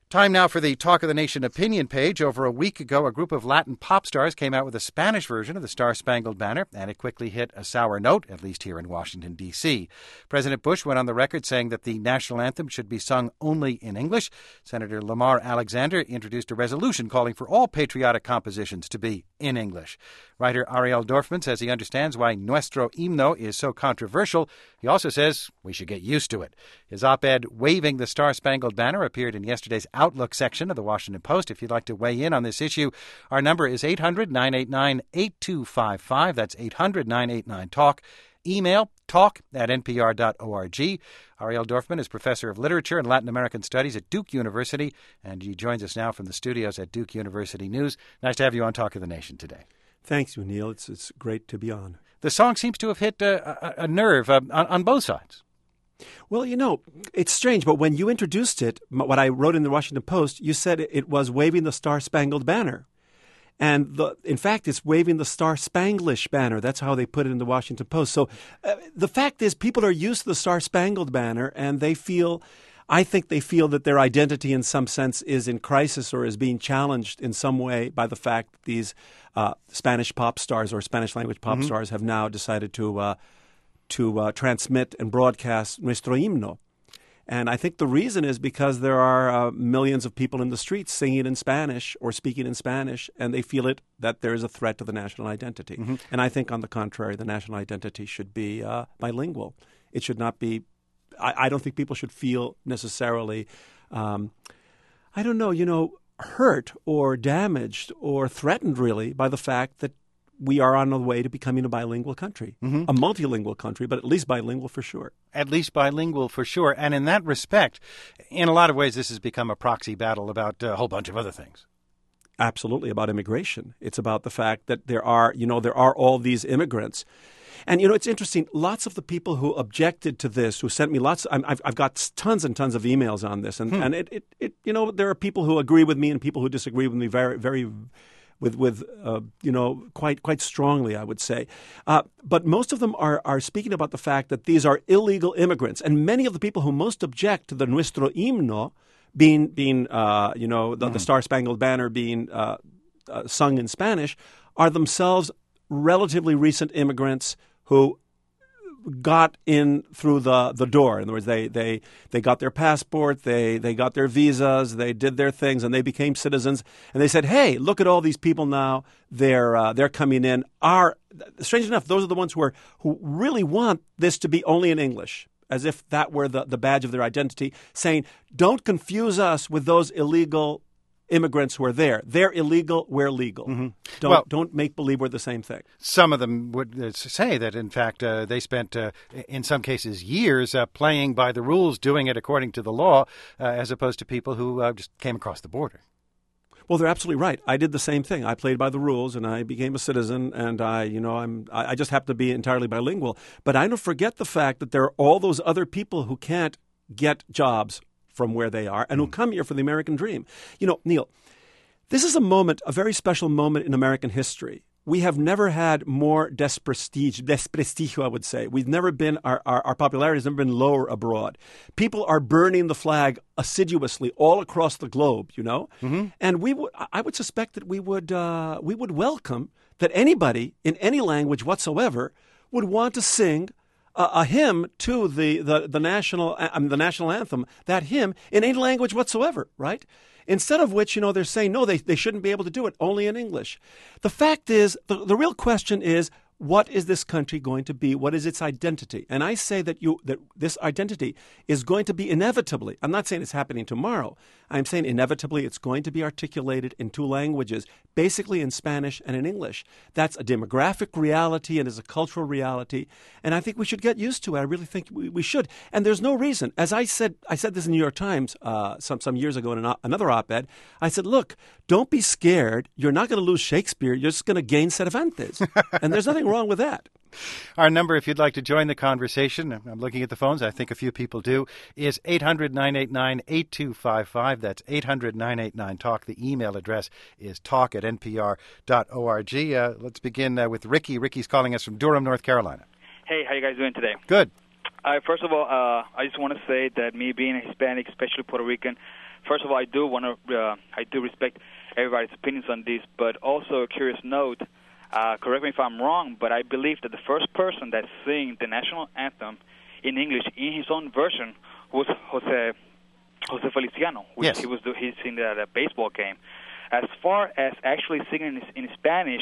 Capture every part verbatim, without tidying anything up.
Time now for the Talk of the Nation opinion page. Over a week ago, a group of Latin pop stars came out with a Spanish version of the Star-Spangled Banner, and it quickly hit a sour note, at least here in Washington, D C President Bush went on the record saying that the national anthem should be sung only in English. Senator Lamar Alexander introduced a resolution calling for all patriotic compositions to be in English. Writer Ariel Dorfman says he understands why Nuestro Himno is so controversial. He also says we should get used to it. His op-ed, Waving the Star-Spangled Banner, appeared in yesterday's Outlook section of the Washington Post. If you'd like to weigh in on this issue, our number is eight hundred, nine eight nine, eight two five five. That's eight hundred, nine eight nine, talk. Email talk at n p r dot org. Ariel Dorfman is professor of literature and Latin American studies at Duke University, and he joins us now from the studios at Duke University News. Nice to have you on Talk of the Nation today. Thanks, Neil. It's it's great to be on. The song seems to have hit a, a, a nerve uh, on, on both sides. Well, you know, it's strange, but when you introduced it, what I wrote in the Washington Post, you said it was Waving the Star-Spangled Banner. And the, in fact, it's Waving the Star-Spanglish Banner. That's how they put it in the Washington Post. So uh, the fact is people are used to the Star-Spangled Banner, and they feel, I think they feel that their identity in some sense is in crisis or is being challenged in some way by the fact that these uh, Spanish pop stars or Spanish language pop mm-hmm. stars have now decided to uh, to uh, transmit and broadcast Nuestro Himno. And I think the reason is because there are uh, millions of people in the streets singing in Spanish or speaking in Spanish, and they feel it that there is a threat to the national identity. Mm-hmm. And I think, on the contrary, the national identity should be uh, bilingual. It should not be I, I don't think people should feel necessarily, um, I don't know, you know, hurt or damaged or threatened, really, by the fact that we are on the way to becoming a bilingual country, mm-hmm. a multilingual country, but at least bilingual for sure. At least bilingual for sure. And in that respect, in a lot of ways, this has become a proxy battle about a whole bunch of other things. Absolutely, about immigration. It's about the fact that there are, you know, there are all these immigrants. And, you know, it's interesting. Lots of the people who objected to this, who sent me lots, I've, I've got tons and tons of emails on this. And, hmm. and it, it, it, you know, there are people who agree with me and people who disagree with me very, very with, with uh, you know, quite quite strongly, I would say. Uh, but most of them are, are speaking about the fact that these are illegal immigrants. And many of the people who most object to the Nuestro Himno being, being uh, you know, the, mm. the Star-Spangled Banner being uh, uh, sung in Spanish are themselves relatively recent immigrants who got in through the, the door. In other words, they, they, they got their passport, they, they got their visas, they did their things, and they became citizens. And they said, hey, look at all these people now. They're, uh, they're coming in. Our, strange enough, those are the ones who, are, who really want this to be only in English, as if that were the, the badge of their identity, saying, don't confuse us with those illegal immigrants who are there. They're illegal, we're legal. Mm-hmm. Don't well, don't make believe we're the same thing. Some of them would say that, in fact, uh, they spent, uh, in some cases, years uh, playing by the rules, doing it according to the law, uh, as opposed to people who uh, just came across the border. Well, they're absolutely right. I did the same thing. I played by the rules, and I became a citizen, and I, you know, I'm, I just happen to be entirely bilingual. But I don't forget the fact that there are all those other people who can't get jobs from where they are and who come here for the American dream. You know, Neil, this is a moment, a very special moment in American history. We have never had more desprestige, desprestigio, I would say. We've never been, our, our, our popularity has never been lower abroad. People are burning the flag assiduously all across the globe, you know? Mm-hmm. And we would, I would suspect that we would, uh, we would welcome that anybody in any language whatsoever would want to sing a hymn to the, the, the national I mean, the national anthem, that hymn, in any language whatsoever, right? Instead of which, you know, they're saying, no, they, they shouldn't be able to do it, only in English. The fact is, the, the real question is, what is this country going to be? What is its identity? And I say that you that this identity is going to be inevitably, I'm not saying it's happening tomorrow, I'm saying inevitably it's going to be articulated in two languages, basically in Spanish and in English. That's a demographic reality and is a cultural reality, and I think we should get used to it. I really think we, we should. And there's no reason. As I said, I said this in the New York Times uh, some, some years ago in an, another op-ed, I said, look, don't be scared. You're not going to lose Shakespeare. You're just going to gain Cervantes. And there's nothing wrong with that. Our number, if you'd like to join the conversation, I'm looking at the phones, I think a few people do, is eight hundred, nine eight nine, eight two five five. That's eight hundred, nine eight nine, talk. The email address is talk at n p r dot org. Uh, let's begin uh, with Ricky. Ricky's calling us from Durham, North Carolina. Hey, how you guys doing today? Good. Uh, first of all, uh, I just want to say that me being a Hispanic, especially Puerto Rican, first of all, I do want to, uh, I do respect everybody's opinions on this, but also a curious note. Uh, correct me if I'm wrong, but I believe that the first person that sang the national anthem in English in his own version was Jose Jose Feliciano, which yes. he was he singing at a baseball game. As far as actually singing in, in Spanish,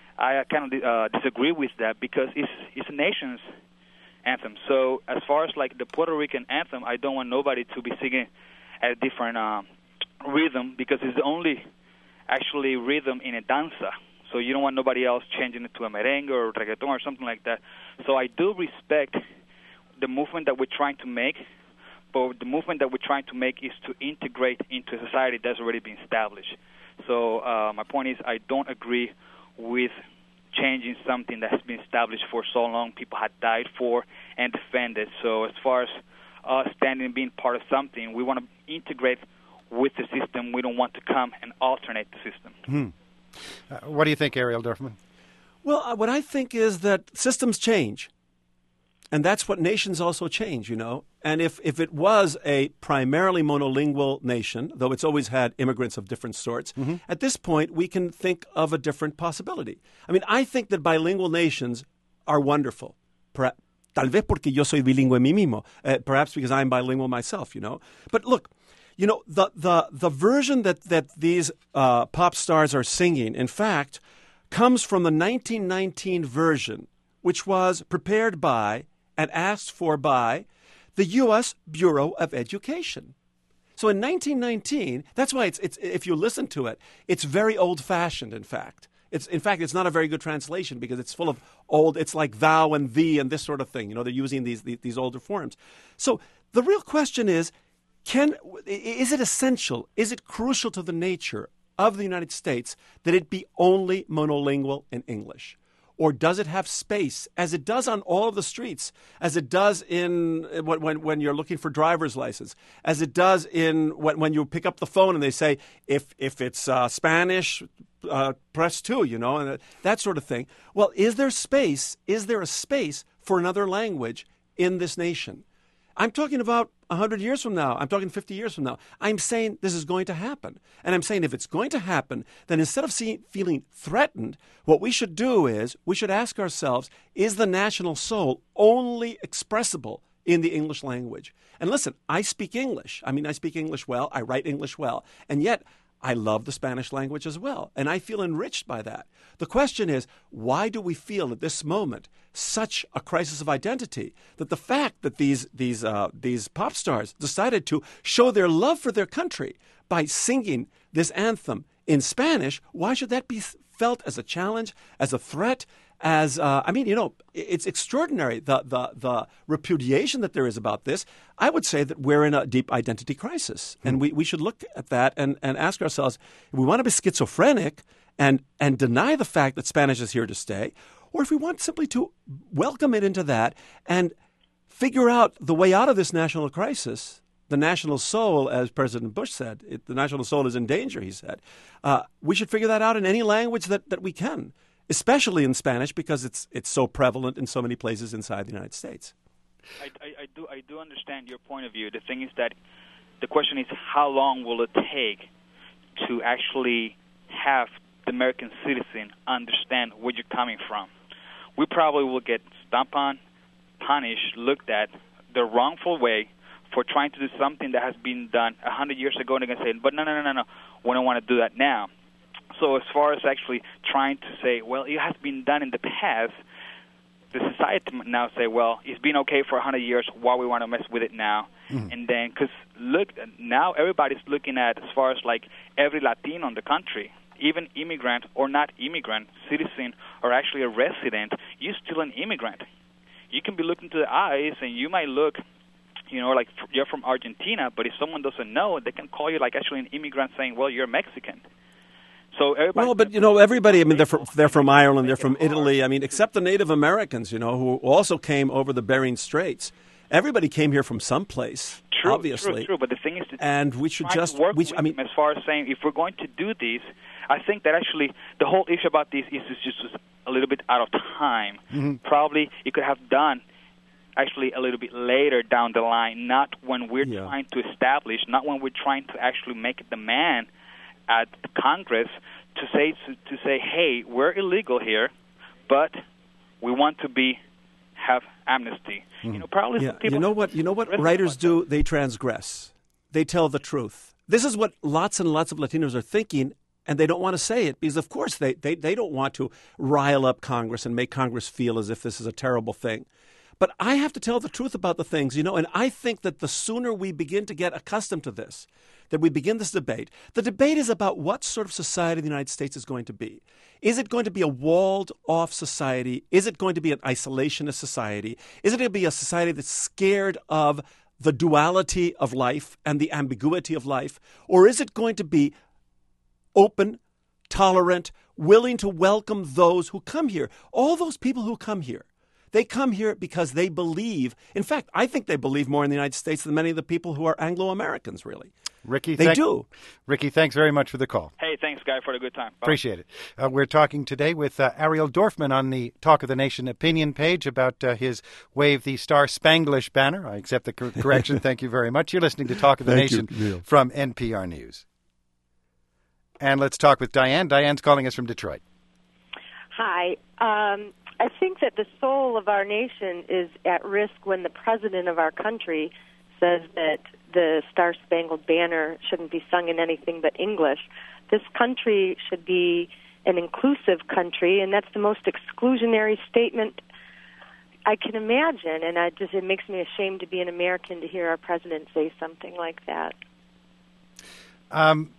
I kind of uh, disagree with that because it's it's a nation's anthem. So as far as like the Puerto Rican anthem, I don't want nobody to be singing at a different uh, rhythm because it's the only actually rhythm in a danza. So you don't want nobody else changing it to a merengue or reggaeton or something like that. So I do respect the movement that we're trying to make, but the movement that we're trying to make is to integrate into a society that's already been established. So uh, my point is I don't agree with changing something that has been established for so long, people had died for and defended. So as far as us standing and being part of something, we want to integrate with the system. We don't want to come and alternate the system. Hmm. Uh, what do you think, Ariel Dorfman? Well, uh, what I think is that systems change. And that's what nations also change, you know. And if, if it was a primarily monolingual nation, though it's always had immigrants of different sorts, mm-hmm. at this point we can think of a different possibility. I mean, I think that bilingual nations are wonderful. Per- Tal vez porque yo soy bilingüe mí mismo. Uh, perhaps because I'm bilingual myself, you know. But look, you know, the the, the version that, that these uh, pop stars are singing, in fact, comes from the nineteen nineteen version, which was prepared by and asked for by the U S Bureau of Education. So in nineteen nineteen, that's why it's, it's if you listen to it, it's very old-fashioned, in fact. It's in fact, it's not a very good translation because it's full of old, it's like thou and thee and this sort of thing. You know, they're using these, these, these older forms. So the real question is, can is it essential, is it crucial to the nature of the United States that it be only monolingual in English? Or does it have space, as it does on all of the streets, as it does in when, when you're looking for driver's license, as it does in when, when you pick up the phone and they say, if if it's uh, Spanish, uh, press two, you know, and that sort of thing. Well, is there space, is there a space for another language in this nation? I'm talking about one hundred years from now. I'm talking fifty years from now. I'm saying this is going to happen. And I'm saying if it's going to happen, then instead of see, feeling threatened, what we should do is we should ask ourselves, is the national soul only expressible in the English language? And listen, I speak English. I mean, I speak English well. I write English well. And yet, I love the Spanish language as well, and I feel enriched by that. The question is, why do we feel at this moment such a crisis of identity that the fact that these these uh, these pop stars decided to show their love for their country by singing this anthem in Spanish, why should that be felt as a challenge, as a threat? As uh, I mean, you know, it's extraordinary, the, the the repudiation that there is about this. I would say that we're in a deep identity crisis, and mm-hmm. we, we should look at that and, and ask ourselves, if we want to be schizophrenic and, and deny the fact that Spanish is here to stay, or if we want simply to welcome it into that and figure out the way out of this national crisis. The national soul, as President Bush said, it, the national soul is in danger, he said. Uh, we should figure that out in any language that, that we can. Especially in Spanish, because it's it's so prevalent in so many places inside the United States. I, I, I do I do understand your point of view. The thing is that the question is, how long will it take to actually have the American citizen understand where you're coming from? We probably will get stomped on, punished, looked at the wrongful way for trying to do something that has been done a hundred years ago, and they're going to say, but no, no, no, no, no, we don't want to do that now. So as far as actually trying to say, well, it has been done in the past, the society now say, well, it's been okay for one hundred years, why we want to mess with it now? Mm-hmm. And then, because look, now everybody's looking at, as far as like every Latino in the country, even immigrant or not immigrant, citizen or actually a resident, you're still an immigrant. You can be looking to the eyes and you might look, you know, like you're from Argentina, but if someone doesn't know, they can call you like actually an immigrant saying, well, you're Mexican. So well, but, you know, everybody, I mean, they're from, they're from Ireland, they're from Italy, I mean, except the Native Americans, you know, who also came over the Bering Straits. Everybody came here from someplace, true, obviously. True, true, but the thing is to and we should just, work we, with I mean, them as far as saying, if we're going to do this, I think that actually the whole issue about this is just a little bit out of time. Mm-hmm. Probably it could have done actually a little bit later down the line, not when we're Yeah. trying to establish, not when we're trying to actually make a demand at Congress to say to, to say, hey, we're illegal here, but we want to be have amnesty. Mm. You know, probably yeah. some people. You know what? You know what writers do? They transgress. They tell the truth. This is what lots and lots of Latinos are thinking, and they don't want to say it because, of course, they, they, they don't want to rile up Congress and make Congress feel as if this is a terrible thing. But I have to tell the truth about the things, you know, and I think that the sooner we begin to get accustomed to this, that we begin this debate, the debate is about what sort of society the United States is going to be. Is it going to be a walled-off society? Is it going to be an isolationist society? Is it going to be a society that's scared of the duality of life and the ambiguity of life? Or is it going to be open, tolerant, willing to welcome those who come here? All those people who come here, they come here because they believe. In fact, I think they believe more in the United States than many of the people who are Anglo-Americans, really. Ricky, they thank- do. Ricky, thanks very much for the call. Hey, thanks, Guy, for the good time. Bye. Appreciate it. Uh, we're talking today with uh, Ariel Dorfman on the Talk of the Nation opinion page about uh, his Wave the Star Spanglish banner. I accept the cor- correction. Thank you very much. You're listening to Talk of the Thank Nation you, Neil. from N P R News. And let's talk with Diane. Diane's calling us from Detroit. Hi. Um, I think that the soul of our nation is at risk when the president of our country says that the Star-Spangled Banner shouldn't be sung in anything but English. This country should be an inclusive country, and that's the most exclusionary statement I can imagine. And I just it makes me ashamed to be an American to hear our president say something like that. Um.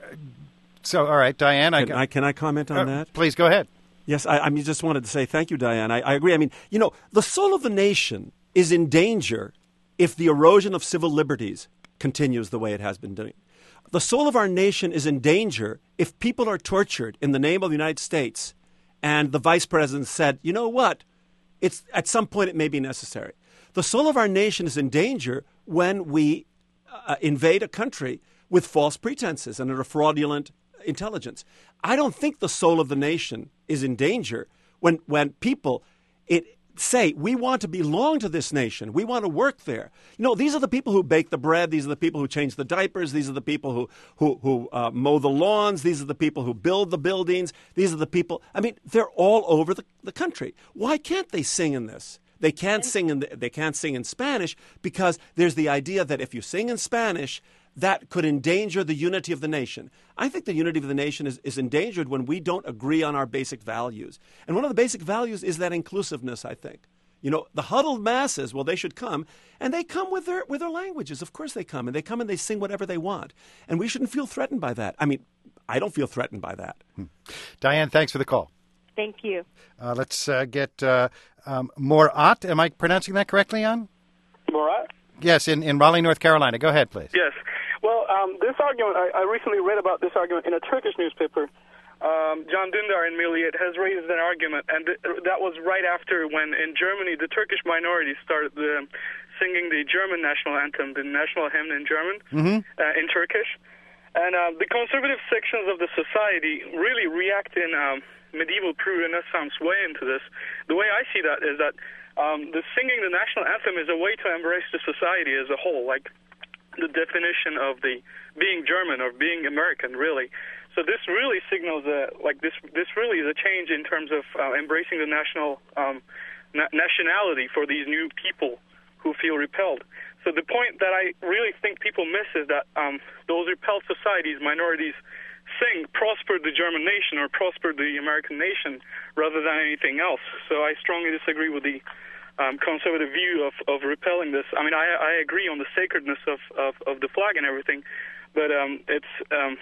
So, all right, Diane. I Can I, can I comment on uh, that? Please go ahead. Yes, I, I mean, just wanted to say thank you, Diane. I, I agree. I mean, you know, the soul of the nation is in danger if the erosion of civil liberties continues the way it has been doing. The soul of our nation is in danger if people are tortured in the name of the United States and the vice president said, you know what, it's at some point it may be necessary. The soul of our nation is in danger when we uh, invade a country with false pretenses and a fraudulent intelligence. I don't think the soul of the nation is in danger when when people it say, we want to belong to this nation. We want to work there. You know, these are the people who bake the bread. These are the people who change the diapers. These are the people who who, who uh, mow the lawns. These are the people who build the buildings. These are the people. I mean, they're all over the, the country. Why can't they sing in this? They can't sing in the, they can't sing in Spanish because there's the idea that if you sing in Spanish, that could endanger the unity of the nation. I think the unity of the nation is, is endangered when we don't agree on our basic values. And one of the basic values is that inclusiveness, I think. You know, the huddled masses, well, they should come, and they come with their with their languages. Of course they come, and they come and they sing whatever they want. And we shouldn't feel threatened by that. I mean, I don't feel threatened by that. Hmm. Diane, thanks for the call. Thank you. Uh, let's uh, get uh, um, Morat. Am I pronouncing that correctly, Jan? Morat? Yes, in, in Raleigh, North Carolina. Go ahead, please. Yes. Well, um, this argument, I, I recently read about this argument in a Turkish newspaper. Um, John Dündar in Milliyet has raised an argument, and th- that was right after when in Germany the Turkish minority started the, singing the German national anthem, the national hymn in German, mm-hmm. uh, in Turkish. And uh, the conservative sections of the society really react in um, medieval pre-Renaissance way into this. The way I see that is that um, the singing the national anthem is a way to embrace the society as a whole, like the definition of the being German or being American, really. So this really signals a, like this. This really is a change in terms of uh, embracing the national um, na- nationality for these new people who feel repelled. So the point that I really think people miss is that um, those repelled societies, minorities, sing prospered the German nation or prospered the American nation rather than anything else. So I strongly disagree with the Um, conservative view of, of repelling this. I mean, I, I agree on the sacredness of, of, of the flag and everything, but um, it's. Um,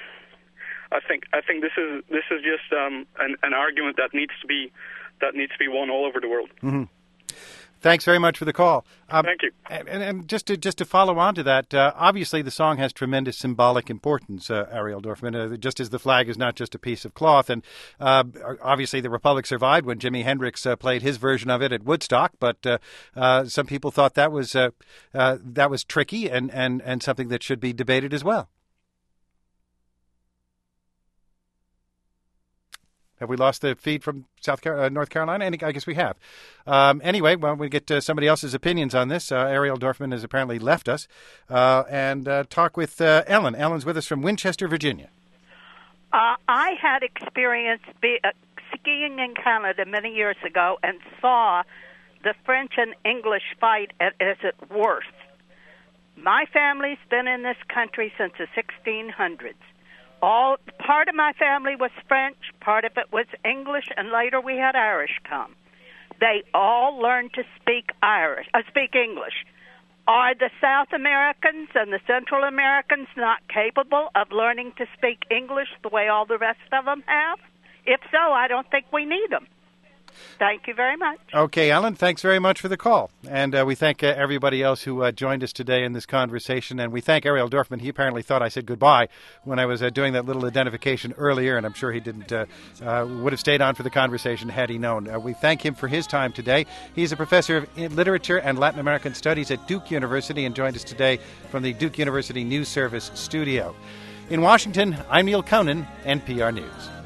I think I think this is this is just um, an, an argument that needs to be that needs to be won all over the world. Mm-hmm. Thanks very much for the call. Um, Thank you. And, and just to just to follow on to that, uh, obviously the song has tremendous symbolic importance, uh, Ariel Dorfman, uh, just as the flag is not just a piece of cloth. And uh, obviously the Republic survived when Jimi Hendrix uh, played his version of it at Woodstock. But uh, uh, some people thought that was uh, uh, that was tricky and, and, and something that should be debated as well. Have we lost the feed from South Car- uh, North Carolina? And I guess we have. Um, anyway, well, we get uh, somebody else's opinions on this. Uh, Ariel Dorfman has apparently left us. Uh, and uh, talk with uh, Ellen. Ellen's with us from Winchester, Virginia. Uh, I had experience be, uh, skiing in Canada many years ago and saw the French and English fight at, at its worst. My family's been in this country since the sixteen hundreds. All part of my family was French, part of it was English, and later we had Irish come. They all learned to speak Irish, uh, speak English. Are the South Americans and the Central Americans not capable of learning to speak English the way all the rest of them have? If so, I don't think we need them. Thank you very much. Okay, Ellen, thanks very much for the call. And uh, we thank uh, everybody else who uh, joined us today in this conversation. And we thank Ariel Dorfman. He apparently thought I said goodbye when I was uh, doing that little identification earlier, and I'm sure he didn't uh, uh, would have stayed on for the conversation had he known. Uh, we thank him for his time today. He's a professor of literature and Latin American studies at Duke University and joined us today from the Duke University News Service studio. In Washington, I'm Neil Conan, N P R News.